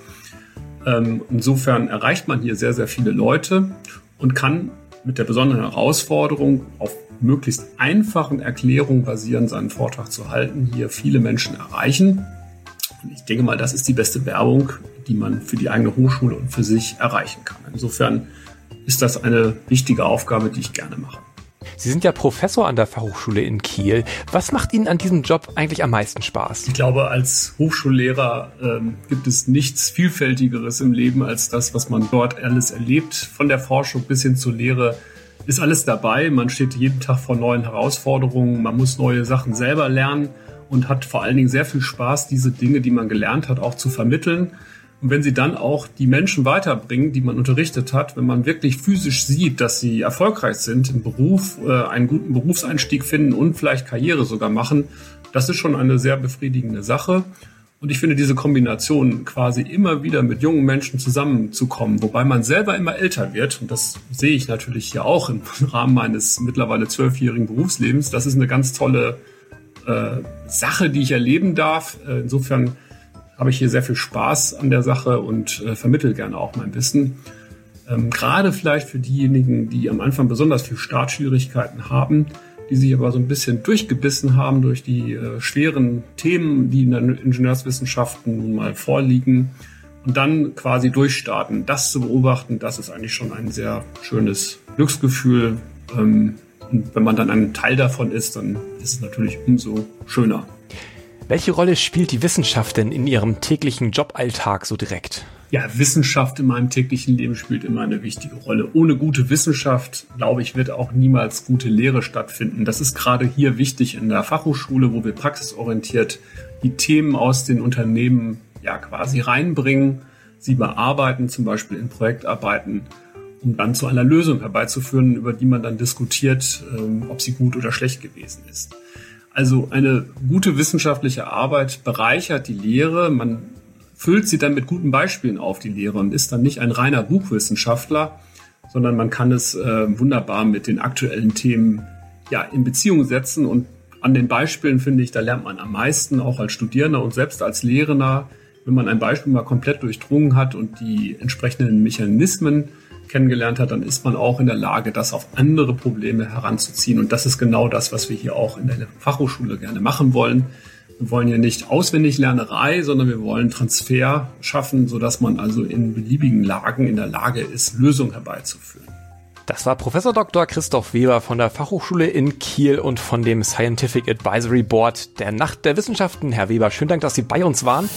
Ähm, insofern erreicht man hier sehr, sehr viele Leute und kann mit der besonderen Herausforderung, auf möglichst einfachen Erklärungen basierend seinen Vortrag zu halten, hier viele Menschen erreichen. Und ich denke mal, das ist die beste Werbung, die man für die eigene Hochschule und für sich erreichen kann. Insofern ist das eine wichtige Aufgabe, die ich gerne mache. Sie sind ja Professor an der Fachhochschule in Kiel. Was macht Ihnen an diesem Job eigentlich am meisten Spaß? Ich glaube, als Hochschullehrer ähm, gibt es nichts Vielfältigeres im Leben als das, was man dort alles erlebt. Von der Forschung bis hin zur Lehre ist alles dabei. Man steht jeden Tag vor neuen Herausforderungen. Man muss neue Sachen selber lernen und hat vor allen Dingen sehr viel Spaß, diese Dinge, die man gelernt hat, auch zu vermitteln. Und wenn sie dann auch die Menschen weiterbringen, die man unterrichtet hat, wenn man wirklich physisch sieht, dass sie erfolgreich sind im Beruf, äh, einen guten Berufseinstieg finden und vielleicht Karriere sogar machen, das ist schon eine sehr befriedigende Sache. Und ich finde diese Kombination, quasi immer wieder mit jungen Menschen zusammenzukommen, wobei man selber immer älter wird, und das sehe ich natürlich hier auch im Rahmen meines mittlerweile zwölfjährigen Berufslebens, das ist eine ganz tolle äh, Sache, die ich erleben darf. Äh, insofern habe ich hier sehr viel Spaß an der Sache und äh, vermittle gerne auch mein Wissen. Ähm, gerade vielleicht für diejenigen, die am Anfang besonders viel Startschwierigkeiten haben, die sich aber so ein bisschen durchgebissen haben durch die äh, schweren Themen, die in den Ingenieurswissenschaften nun mal vorliegen und dann quasi durchstarten. Das zu beobachten, das ist eigentlich schon ein sehr schönes Glücksgefühl. Ähm, und wenn man dann ein Teil davon ist, dann ist es natürlich umso schöner. Welche Rolle spielt die Wissenschaft denn in Ihrem täglichen Joballtag so direkt? Ja, Wissenschaft in meinem täglichen Leben spielt immer eine wichtige Rolle. Ohne gute Wissenschaft, glaube ich, wird auch niemals gute Lehre stattfinden. Das ist gerade hier wichtig in der Fachhochschule, wo wir praxisorientiert die Themen aus den Unternehmen ja quasi reinbringen, sie bearbeiten, zum Beispiel in Projektarbeiten, um dann zu einer Lösung herbeizuführen, über die man dann diskutiert, ob sie gut oder schlecht gewesen ist. Also eine gute wissenschaftliche Arbeit bereichert die Lehre. Man füllt sie dann mit guten Beispielen auf, die Lehre, und ist dann nicht ein reiner Buchwissenschaftler, sondern man kann es äh, wunderbar mit den aktuellen Themen ja, in Beziehung setzen. Und an den Beispielen, finde ich, da lernt man am meisten, auch als Studierender und selbst als Lehrender, wenn man ein Beispiel mal komplett durchdrungen hat und die entsprechenden Mechanismen kennengelernt hat, dann ist man auch in der Lage, das auf andere Probleme heranzuziehen. Und das ist genau das, was wir hier auch in der Fachhochschule gerne machen wollen. Wir wollen ja nicht Auswendiglernerei, sondern wir wollen Transfer schaffen, sodass man also in beliebigen Lagen in der Lage ist, Lösungen herbeizuführen. Das war Professor Doktor Christoph Weber von der Fachhochschule in Kiel und von dem Scientific Advisory Board der Nacht der Wissenschaften. Herr Weber, schönen Dank, dass Sie bei uns waren.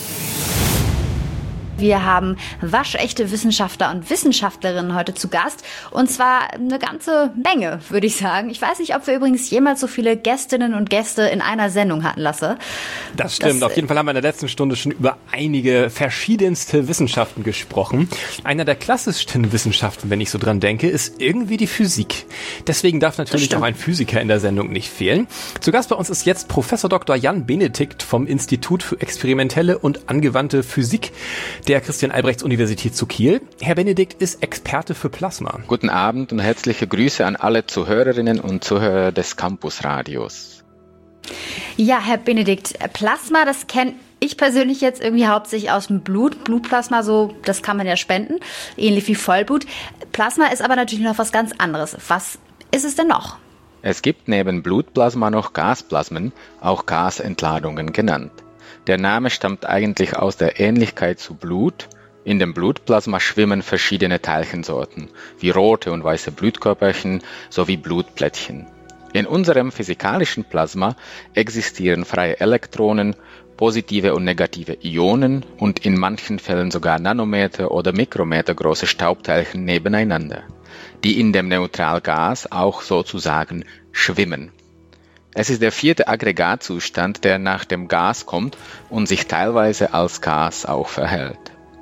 Wir haben waschechte Wissenschaftler und Wissenschaftlerinnen heute zu Gast. Und zwar eine ganze Menge, würde ich sagen. Ich weiß nicht, ob wir übrigens jemals so viele Gästinnen und Gäste in einer Sendung hatten, Lasse. Das stimmt. Das, Auf jeden Fall haben wir in der letzten Stunde schon über einige verschiedenste Wissenschaften gesprochen. Einer der klassischsten Wissenschaften, wenn ich so dran denke, ist irgendwie die Physik. Deswegen darf natürlich auch ein Physiker in der Sendung nicht fehlen. Zu Gast bei uns ist jetzt Professor Doktor Jan Benedikt vom Institut für experimentelle und angewandte Physik. der Christian-Albrechts-Universität zu Kiel. Herr Benedikt ist Experte für Plasma. Guten Abend und herzliche Grüße an alle Zuhörerinnen und Zuhörer des Campus-Radios. Ja, Herr Benedikt, Plasma, das kenne ich persönlich jetzt irgendwie hauptsächlich aus dem Blut. Blutplasma, so, das kann man ja spenden, ähnlich wie Vollblut. Plasma ist aber natürlich noch was ganz anderes. Was ist es denn noch? Es gibt neben Blutplasma noch Gasplasmen, auch Gasentladungen genannt. Der Name stammt eigentlich aus der Ähnlichkeit zu Blut. In dem Blutplasma schwimmen verschiedene Teilchensorten, wie rote und weiße Blutkörperchen sowie Blutplättchen. In unserem physikalischen Plasma existieren freie Elektronen, positive und negative Ionen und in manchen Fällen sogar Nanometer oder Mikrometer große Staubteilchen nebeneinander, die in dem Neutralgas auch sozusagen schwimmen. Es ist der vierte Aggregatzustand, der nach dem Gas kommt und sich teilweise als Gas auch verhält.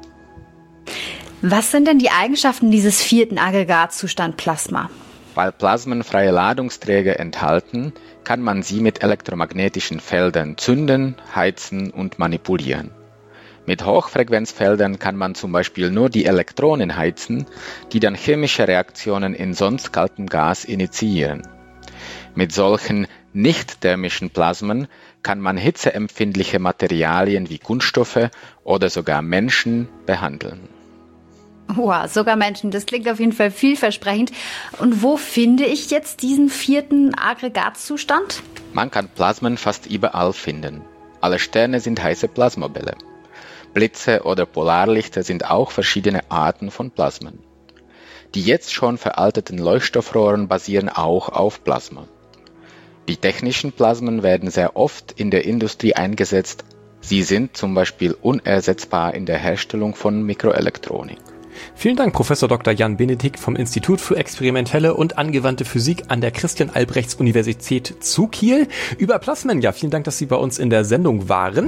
Was sind denn die Eigenschaften dieses vierten Aggregatzustand Plasma? Weil Plasmen freie Ladungsträger enthalten, kann man sie mit elektromagnetischen Feldern zünden, heizen und manipulieren. Mit Hochfrequenzfeldern kann man zum Beispiel nur die Elektronen heizen, die dann chemische Reaktionen in sonst kaltem Gas initiieren. Mit solchen nicht-thermischen Plasmen kann man hitzeempfindliche Materialien wie Kunststoffe oder sogar Menschen behandeln. Wow, sogar Menschen, das klingt auf jeden Fall vielversprechend. Und wo finde ich jetzt diesen vierten Aggregatzustand? Man kann Plasmen fast überall finden. Alle Sterne sind heiße Plasmabälle. Blitze oder Polarlichter sind auch verschiedene Arten von Plasmen. Die jetzt schon veralteten Leuchtstoffröhren basieren auch auf Plasma. Die technischen Plasmen werden sehr oft in der Industrie eingesetzt. Sie sind zum Beispiel unersetzbar in der Herstellung von Mikroelektronik. Vielen Dank, Professor Doktor Jan Benedikt vom Institut für experimentelle und angewandte Physik an der Christian-Albrechts-Universität zu Kiel über Plasmen. Ja, vielen Dank, dass Sie bei uns in der Sendung waren.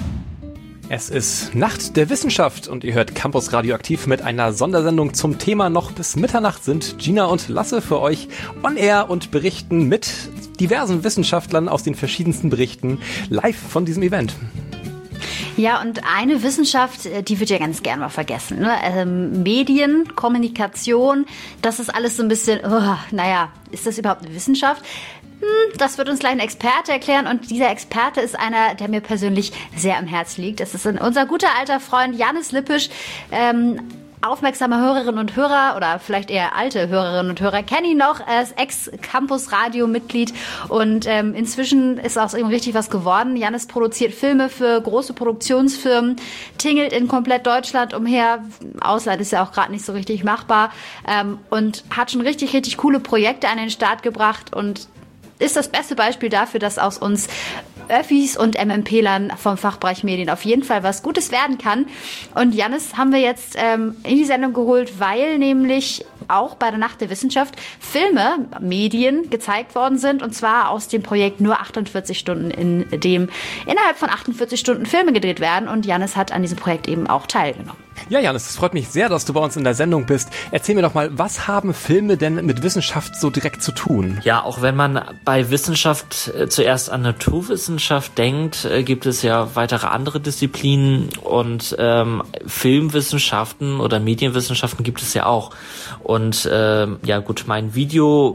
Es ist Nacht der Wissenschaft und ihr hört Campus Radioaktiv mit einer Sondersendung zum Thema. Noch bis Mitternacht sind Gina und Lasse für euch on air und berichten mit diversen Wissenschaftlern aus den verschiedensten Berichten live von diesem Event. Ja, und eine Wissenschaft, die wird ja ganz gern mal vergessen. Ne? Ähm, Medien, Kommunikation, das ist alles so ein bisschen, oh, naja, ist das überhaupt eine Wissenschaft? Hm, das wird uns gleich ein Experte erklären und dieser Experte ist einer, der mir persönlich sehr am Herz liegt. Das ist unser guter alter Freund Jannis Lippisch. Ähm, Aufmerksame Hörerinnen und Hörer oder vielleicht eher alte Hörerinnen und Hörer kennen ihn noch. Er ist Ex-Campus-Radio-Mitglied und ähm, inzwischen ist aus ihm richtig was geworden. Jannis produziert Filme für große Produktionsfirmen, tingelt in komplett Deutschland umher. Ausland ist ja auch gerade nicht so richtig machbar ähm, und hat schon richtig, richtig coole Projekte an den Start gebracht und ist das beste Beispiel dafür, dass aus uns Öffis und MMPlern vom Fachbereich Medien auf jeden Fall was Gutes werden kann. Und Jannis haben wir jetzt ähm, in die Sendung geholt, weil nämlich auch bei der Nacht der Wissenschaft Filme, Medien gezeigt worden sind und zwar aus dem Projekt Nur achtundvierzig Stunden, in dem innerhalb von achtundvierzig Stunden Filme gedreht werden und Jannis hat an diesem Projekt eben auch teilgenommen. Ja, Jannis, es freut mich sehr, dass du bei uns in der Sendung bist. Erzähl mir doch mal, was haben Filme denn mit Wissenschaft so direkt zu tun? Ja, auch wenn man bei Wissenschaft äh, zuerst an Naturwissenschaft denkt, äh, gibt es ja weitere andere Disziplinen und ähm, Filmwissenschaften oder Medienwissenschaften gibt es ja auch. Und äh, ja gut, mein Video,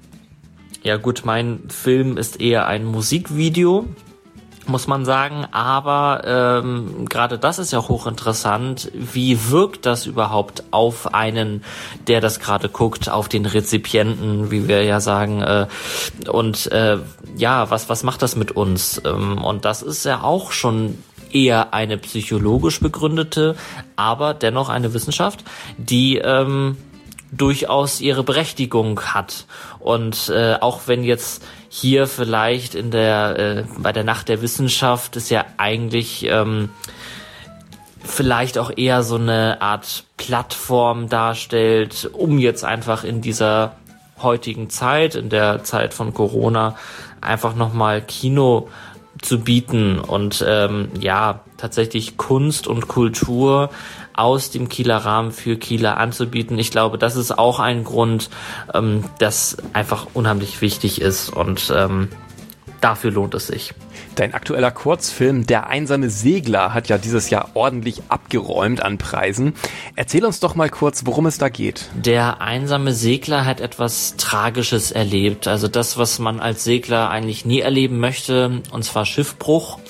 ja gut, mein Film ist eher ein Musikvideo, muss man sagen, aber ähm, gerade das ist ja hochinteressant. Wie wirkt das überhaupt auf einen, der das gerade guckt, auf den Rezipienten, wie wir ja sagen, äh, und äh, ja, was was macht das mit uns? Ähm, und das ist ja auch schon eher eine psychologisch begründete, aber dennoch eine Wissenschaft, die ähm, durchaus ihre Berechtigung hat. Und äh, auch wenn jetzt hier vielleicht in der äh, bei der Nacht der Wissenschaft ist ja eigentlich ähm, vielleicht auch eher so eine Art Plattform darstellt, um jetzt einfach in dieser heutigen Zeit, in der Zeit von Corona, einfach nochmal Kino zu bieten und ähm, ja, tatsächlich Kunst und Kultur aus dem Kieler Rahmen für Kieler anzubieten. Ich glaube, das ist auch ein Grund, ähm, das einfach unheimlich wichtig ist und ähm, dafür lohnt es sich. Dein aktueller Kurzfilm Der einsame Segler hat ja dieses Jahr ordentlich abgeräumt an Preisen. Erzähl uns doch mal kurz, worum es da geht. Der einsame Segler hat etwas Tragisches erlebt. Also das, was man als Segler eigentlich nie erleben möchte, und zwar Schiffbruch.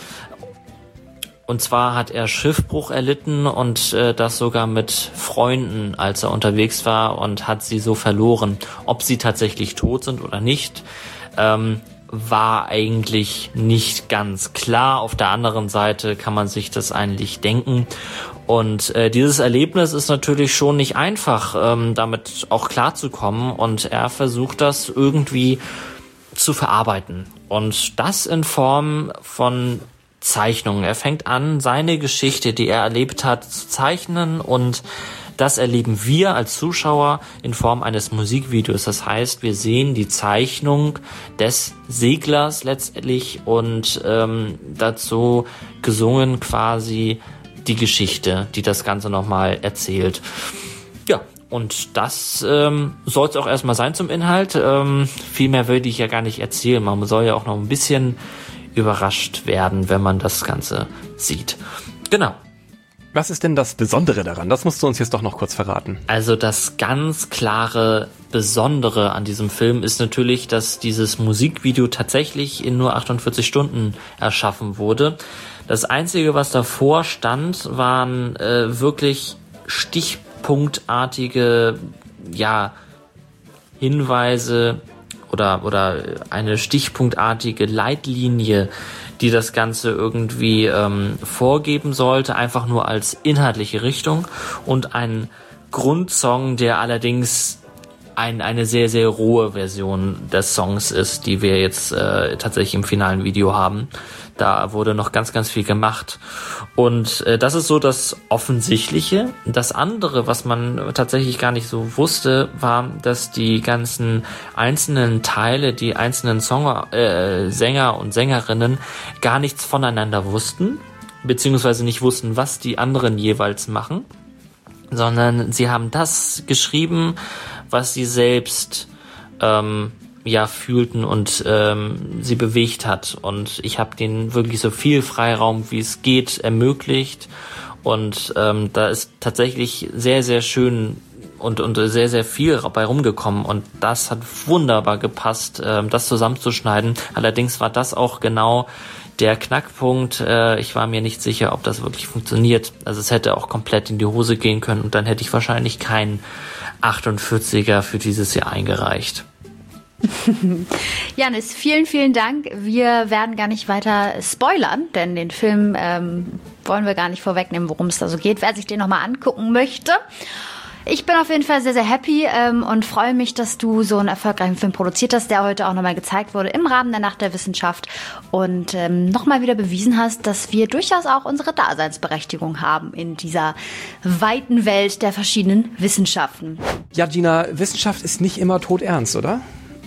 Und zwar hat er Schiffbruch erlitten und äh, das sogar mit Freunden, als er unterwegs war, und hat sie so verloren. Ob sie tatsächlich tot sind oder nicht, ähm, war eigentlich nicht ganz klar. Auf der anderen Seite kann man sich das eigentlich denken. Und äh, dieses Erlebnis ist natürlich schon nicht einfach, ähm, damit auch klarzukommen. Und er versucht das irgendwie zu verarbeiten. Und das in Form von Zeichnungen. Er fängt an, seine Geschichte, die er erlebt hat, zu zeichnen, und das erleben wir als Zuschauer in Form eines Musikvideos. Das heißt, wir sehen die Zeichnung des Seglers letztendlich und ähm, dazu gesungen quasi die Geschichte, die das Ganze nochmal erzählt. Ja, und das ähm, soll es auch erstmal sein zum Inhalt. Ähm, viel mehr würde ich ja gar nicht erzählen. Man soll ja auch noch ein bisschen überrascht werden, wenn man das Ganze sieht. Genau. Was ist denn das Besondere daran? Das musst du uns jetzt doch noch kurz verraten. Also das ganz klare Besondere an diesem Film ist natürlich, dass dieses Musikvideo tatsächlich in nur achtundvierzig Stunden erschaffen wurde. Das Einzige, was davor stand, waren äh, wirklich stichpunktartige, ja, Hinweise oder oder eine stichpunktartige Leitlinie, die das Ganze irgendwie ähm, vorgeben sollte, einfach nur als inhaltliche Richtung, und ein Grundsong, der allerdings ein, eine sehr, sehr rohe Version des Songs ist, die wir jetzt äh, tatsächlich im finalen Video haben. Da wurde noch ganz, ganz viel gemacht. Und äh, das ist so das Offensichtliche. Das andere, was man tatsächlich gar nicht so wusste, war, dass die ganzen einzelnen Teile, die einzelnen Songer, äh, Sänger und Sängerinnen gar nichts voneinander wussten, beziehungsweise nicht wussten, was die anderen jeweils machen, sondern sie haben das geschrieben, was sie selbst ähm, ja fühlten und ähm, sie bewegt hat. Und ich habe denen wirklich so viel Freiraum, wie es geht, ermöglicht. Und ähm, da ist tatsächlich sehr, sehr schön und, und sehr, sehr viel bei rumgekommen. Und das hat wunderbar gepasst, ähm, das zusammenzuschneiden. Allerdings war das auch genau der Knackpunkt. Äh, ich war mir nicht sicher, ob das wirklich funktioniert. Also es hätte auch komplett in die Hose gehen können und dann hätte ich wahrscheinlich keinen achtundvierziger für dieses Jahr eingereicht. Janis, vielen, vielen Dank. Wir werden gar nicht weiter spoilern, denn den Film ähm, wollen wir gar nicht vorwegnehmen, worum es da so geht, wer sich den nochmal angucken möchte. Ich bin auf jeden Fall sehr, sehr happy ähm, und freue mich, dass du so einen erfolgreichen Film produziert hast, der heute auch nochmal gezeigt wurde im Rahmen der Nacht der Wissenschaft und ähm, nochmal wieder bewiesen hast, dass wir durchaus auch unsere Daseinsberechtigung haben in dieser weiten Welt der verschiedenen Wissenschaften. Ja, Gina, Wissenschaft ist nicht immer todernst, oder?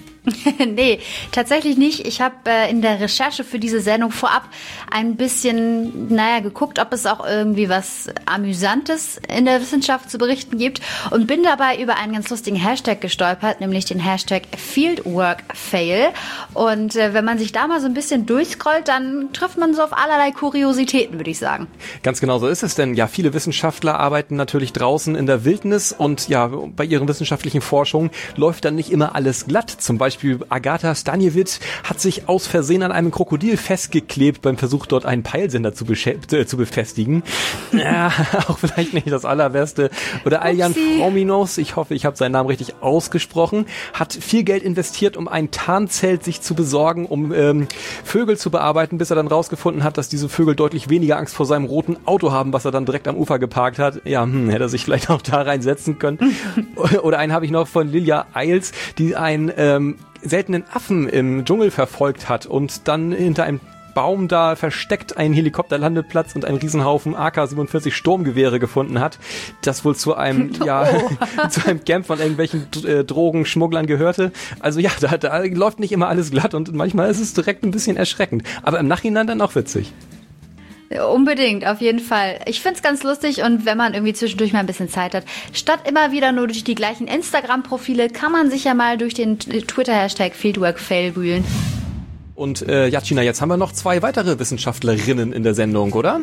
Nee, tatsächlich nicht. Ich habe äh, in der Recherche für diese Sendung vorab ein bisschen, naja, geguckt, ob es auch irgendwie was Amüsantes in der Wissenschaft zu berichten gibt und bin dabei über einen ganz lustigen Hashtag gestolpert, nämlich den Hashtag FieldworkFail. Und äh, wenn man sich da mal so ein bisschen durchscrollt, dann trifft man so auf allerlei Kuriositäten, würde ich sagen. Ganz genau so ist es, denn ja, viele Wissenschaftler arbeiten natürlich draußen in der Wildnis und ja, bei ihren wissenschaftlichen Forschungen läuft dann nicht immer alles glatt. Zum Beispiel Agatha Stanjewitz hat sich aus Versehen an einem Krokodil festgeklebt beim Versuch, dort einen Peilsender zu, besch- äh, zu befestigen. Ja, auch vielleicht nicht das Allerbeste. Oder Aljan Frominos, ich hoffe, ich habe seinen Namen richtig ausgesprochen, hat viel Geld investiert, um ein Tarnzelt sich zu besorgen, um ähm, Vögel zu bearbeiten, bis er dann rausgefunden hat, dass diese Vögel deutlich weniger Angst vor seinem roten Auto haben, was er dann direkt am Ufer geparkt hat. Ja, hm, hätte er sich vielleicht auch da reinsetzen können. Oder einen habe ich noch von Lilia Eils, die ein ähm, seltenen Affen im Dschungel verfolgt hat und dann hinter einem Baum da versteckt einen Helikopterlandeplatz und einen Riesenhaufen A K siebenundvierzig Sturmgewehre gefunden hat, das wohl zu einem, oh. ja, zu einem Camp von irgendwelchen äh, Drogenschmugglern gehörte. Also ja, da, da läuft nicht immer alles glatt und manchmal ist es direkt ein bisschen erschreckend, aber im Nachhinein dann auch witzig. Unbedingt, auf jeden Fall. Ich find's ganz lustig und wenn man irgendwie zwischendurch mal ein bisschen Zeit hat, statt immer wieder nur durch die gleichen Instagram-Profile, kann man sich ja mal durch den Twitter-Hashtag FieldworkFail wühlen. Und äh, ja, Gina, jetzt haben wir noch zwei weitere Wissenschaftlerinnen in der Sendung, oder?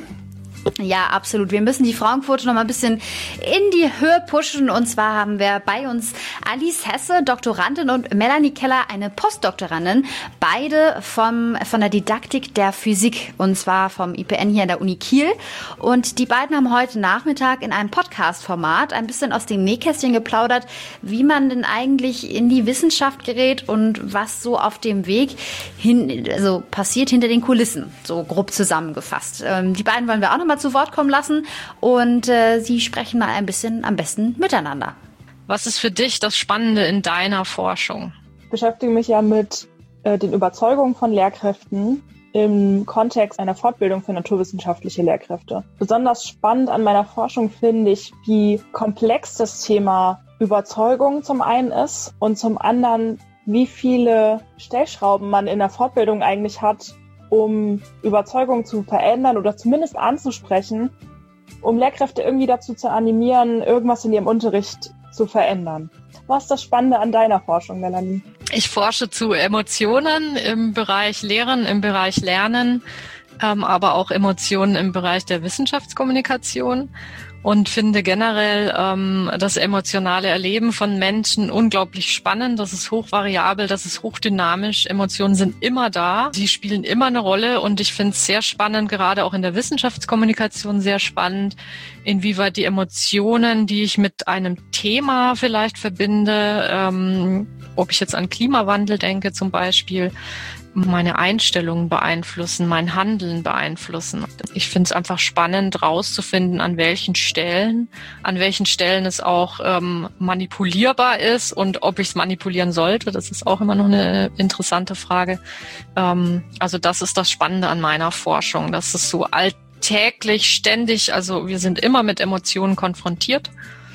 Ja, absolut. Wir müssen die Frauenquote noch mal ein bisschen in die Höhe pushen. Und zwar haben wir bei uns Alice Hesse, Doktorandin, und Melanie Keller, eine Postdoktorandin. Beide vom, von der Didaktik der Physik. Und zwar vom I P N hier an der Uni Kiel. Und die beiden haben heute Nachmittag in einem Podcast-Format ein bisschen aus dem Nähkästchen geplaudert, wie man denn eigentlich in die Wissenschaft gerät und was so auf dem Weg hin, also passiert hinter den Kulissen. So grob zusammengefasst. Ähm, die beiden wollen wir auch noch mal zu Wort kommen lassen und äh, sie sprechen mal ein bisschen am besten miteinander. Was ist für dich das Spannende in deiner Forschung? Ich beschäftige mich ja mit äh, den Überzeugungen von Lehrkräften im Kontext einer Fortbildung für naturwissenschaftliche Lehrkräfte. Besonders spannend an meiner Forschung finde ich, wie komplex das Thema Überzeugung zum einen ist und zum anderen, wie viele Stellschrauben man in der Fortbildung eigentlich hat, um Überzeugung zu verändern oder zumindest anzusprechen, um Lehrkräfte irgendwie dazu zu animieren, irgendwas in ihrem Unterricht zu verändern. Was ist das Spannende an deiner Forschung, Melanie? Ich forsche zu Emotionen im Bereich Lehren, im Bereich Lernen, ähm, aber auch Emotionen im Bereich der Wissenschaftskommunikation. Und finde generell ähm, das emotionale Erleben von Menschen unglaublich spannend. Das ist hochvariabel, das ist hochdynamisch. Emotionen sind immer da, sie spielen immer eine Rolle. Und ich finde es sehr spannend, gerade auch in der Wissenschaftskommunikation sehr spannend, inwieweit die Emotionen, die ich mit einem Thema vielleicht verbinde, ähm, ob ich jetzt an Klimawandel denke zum Beispiel, meine Einstellungen beeinflussen, mein Handeln beeinflussen. Ich finde es einfach spannend, rauszufinden, an welchen Stellen, an welchen Stellen es auch ähm, manipulierbar ist und ob ich es manipulieren sollte. Das ist auch immer noch eine interessante Frage. Ähm, also das ist das Spannende an meiner Forschung. Das ist so alltäglich, ständig, also wir sind immer mit Emotionen konfrontiert.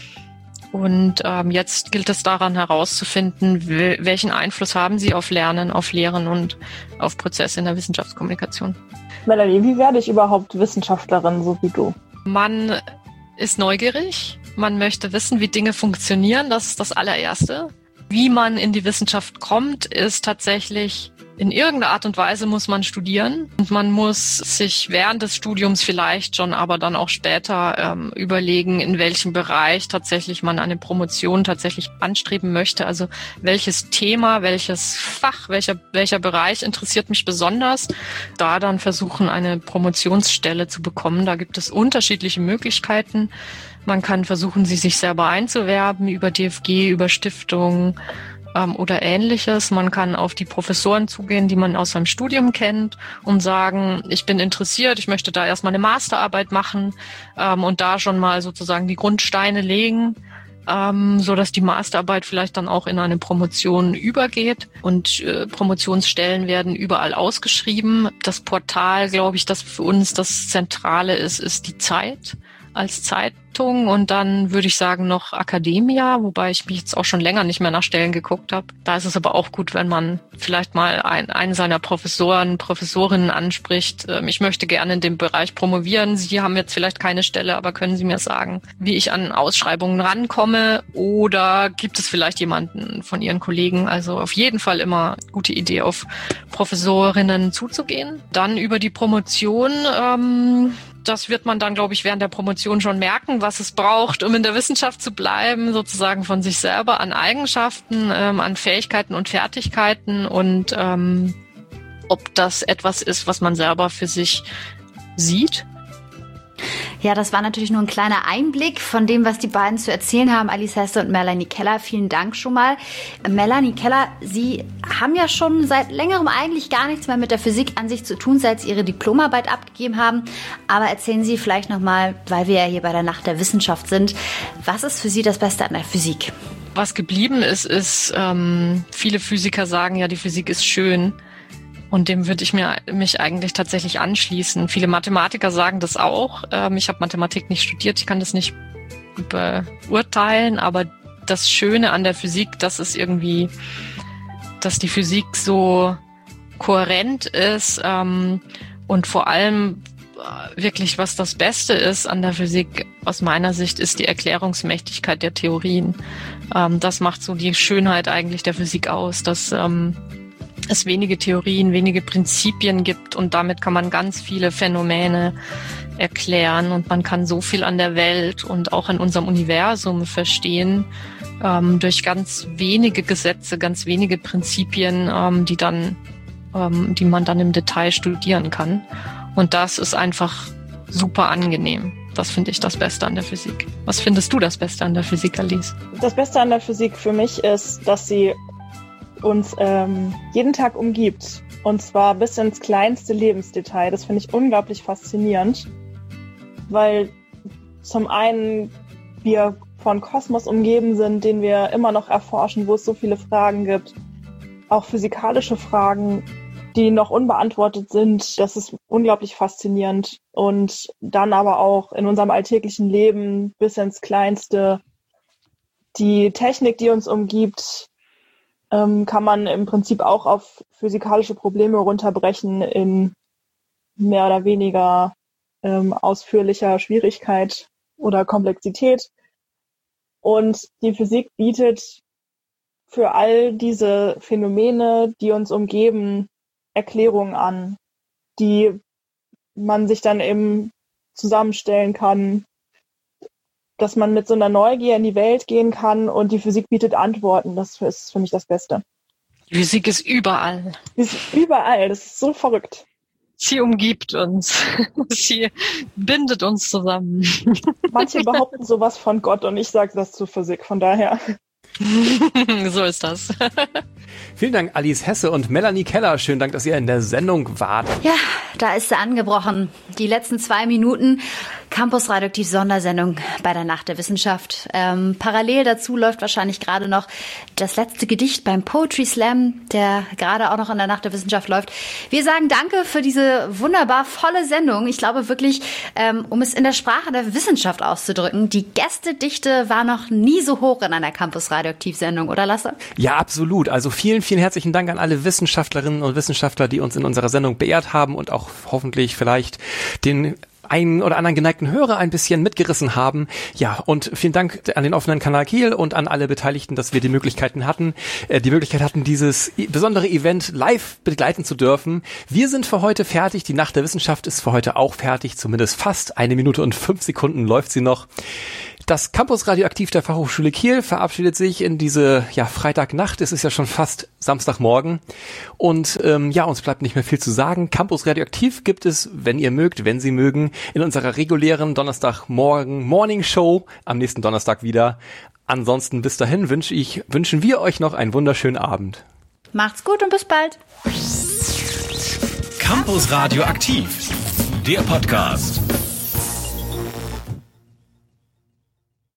Und ähm, jetzt gilt es daran herauszufinden, welchen Einfluss haben sie auf Lernen, auf Lehren und auf Prozesse in der Wissenschaftskommunikation. Melanie, wie werde ich überhaupt Wissenschaftlerin, so wie du? Man ist neugierig, man möchte wissen, wie Dinge funktionieren, das ist das allererste. Wie man in die Wissenschaft kommt, ist tatsächlich, in irgendeiner Art und Weise muss man studieren und man muss sich während des Studiums vielleicht schon, aber dann auch später ähm, überlegen, in welchem Bereich tatsächlich man eine Promotion tatsächlich anstreben möchte. Also welches Thema, welches Fach, welcher, welcher Bereich interessiert mich besonders. Da dann versuchen, eine Promotionsstelle zu bekommen. Da gibt es unterschiedliche Möglichkeiten. Man kann versuchen, sie sich selber einzuwerben über D F G, über Stiftungen ähm, oder Ähnliches. Man kann auf die Professoren zugehen, die man aus seinem Studium kennt und sagen, ich bin interessiert, ich möchte da erstmal eine Masterarbeit machen ähm, und da schon mal sozusagen die Grundsteine legen, ähm, so dass die Masterarbeit vielleicht dann auch in eine Promotion übergeht. Und äh, Promotionsstellen werden überall ausgeschrieben. Das Portal, glaube ich, das für uns das Zentrale ist, ist die Zeit als Zeitung und dann würde ich sagen noch Academia, wobei ich mich jetzt auch schon länger nicht mehr nach Stellen geguckt habe. Da ist es aber auch gut, wenn man vielleicht mal ein, einen seiner Professoren, Professorinnen anspricht. Ich möchte gerne in dem Bereich promovieren. Sie haben jetzt vielleicht keine Stelle, aber können Sie mir sagen, wie ich an Ausschreibungen rankomme? Oder gibt es vielleicht jemanden von Ihren Kollegen? Also auf jeden Fall immer gute Idee, auf Professorinnen zuzugehen. Dann über die Promotion, ähm, das wird man dann, glaube ich, während der Promotion schon merken, was es braucht, um in der Wissenschaft zu bleiben, sozusagen von sich selber an Eigenschaften, ähm, an Fähigkeiten und Fertigkeiten und ähm, ob das etwas ist, was man selber für sich sieht. Ja, das war natürlich nur ein kleiner Einblick von dem, was die beiden zu erzählen haben, Alice Hesse und Melanie Keller. Vielen Dank schon mal. Melanie Keller, Sie haben ja schon seit längerem eigentlich gar nichts mehr mit der Physik an sich zu tun, seit Sie Ihre Diplomarbeit abgegeben haben. Aber erzählen Sie vielleicht nochmal, weil wir ja hier bei der Nacht der Wissenschaft sind, was ist für Sie das Beste an der Physik? Was geblieben ist, ist, ähm, viele Physiker sagen ja, die Physik ist schön. Und dem würde ich mir mich eigentlich tatsächlich anschließen. Viele Mathematiker sagen das auch. Ähm, ich habe Mathematik nicht studiert, ich kann das nicht beurteilen, aber das Schöne an der Physik, das ist irgendwie, dass die Physik so kohärent ist ähm, und vor allem äh, wirklich, was das Beste ist an der Physik aus meiner Sicht, ist die Erklärungsmächtigkeit der Theorien. Ähm, das macht so die Schönheit eigentlich der Physik aus, dass ähm, es wenige Theorien, wenige Prinzipien gibt und damit kann man ganz viele Phänomene erklären und man kann so viel an der Welt und auch an unserem Universum verstehen ähm, durch ganz wenige Gesetze, ganz wenige Prinzipien, ähm, die dann, ähm, die man dann im Detail studieren kann. Und das ist einfach super angenehm. Das finde ich das Beste an der Physik. Was findest du das Beste an der Physik, Alice? Das Beste an der Physik für mich ist, dass sie uns ähm, jeden Tag umgibt. Und zwar bis ins kleinste Lebensdetail. Das finde ich unglaublich faszinierend. Weil zum einen wir von Kosmos umgeben sind, den wir immer noch erforschen, wo es so viele Fragen gibt. Auch physikalische Fragen, die noch unbeantwortet sind. Das ist unglaublich faszinierend. Und dann aber auch in unserem alltäglichen Leben bis ins Kleinste. Die Technik, die uns umgibt, ähm, kann man im Prinzip auch auf physikalische Probleme runterbrechen in mehr oder weniger ähm, ausführlicher Schwierigkeit oder Komplexität. Und die Physik bietet für all diese Phänomene, die uns umgeben, Erklärungen an, die man sich dann eben zusammenstellen kann, dass man mit so einer Neugier in die Welt gehen kann und die Physik bietet Antworten. Das ist für mich das Beste. Die Physik ist überall. Sie ist überall. Das ist so verrückt. Sie umgibt uns. Sie bindet uns zusammen. Manche behaupten sowas von Gott und ich sage das zur Physik. Von daher. So ist das. Vielen Dank, Alice Hesse und Melanie Keller. Schönen Dank, dass ihr in der Sendung wart. Ja, da ist sie angebrochen. Die letzten zwei Minuten Campus Radioaktiv Sondersendung bei der Nacht der Wissenschaft. Ähm, parallel dazu läuft wahrscheinlich gerade noch das letzte Gedicht beim Poetry Slam, der gerade auch noch in der Nacht der Wissenschaft läuft. Wir sagen danke für diese wunderbar volle Sendung. Ich glaube wirklich, ähm, um es in der Sprache der Wissenschaft auszudrücken, die Gästedichte war noch nie so hoch in einer Campus Radioaktiv Sendung, oder Lasse? Ja, absolut. Also vielen, vielen herzlichen Dank an alle Wissenschaftlerinnen und Wissenschaftler, die uns in unserer Sendung beehrt haben und auch hoffentlich vielleicht den einen oder anderen geneigten Hörer ein bisschen mitgerissen haben. Ja, und vielen Dank an den offenen Kanal Kiel und an alle Beteiligten, dass wir die Möglichkeiten hatten, äh, die Möglichkeit hatten, dieses besondere Event live begleiten zu dürfen. Wir sind für heute fertig. Die Nacht der Wissenschaft ist für heute auch fertig, zumindest fast. Eine Minute und fünf Sekunden läuft sie noch. Das Campus Radioaktiv der Fachhochschule Kiel verabschiedet sich in diese ja, Freitagnacht. Es ist ja schon fast Samstagmorgen. Und ähm, ja, uns bleibt nicht mehr viel zu sagen. Campus Radioaktiv gibt es, wenn ihr mögt, wenn Sie mögen, in unserer regulären Donnerstagmorgen Morning Show am nächsten Donnerstag wieder. Ansonsten bis dahin wünsche ich, wünschen wir euch noch einen wunderschönen Abend. Macht's gut und bis bald. Campus Radioaktiv, der Podcast.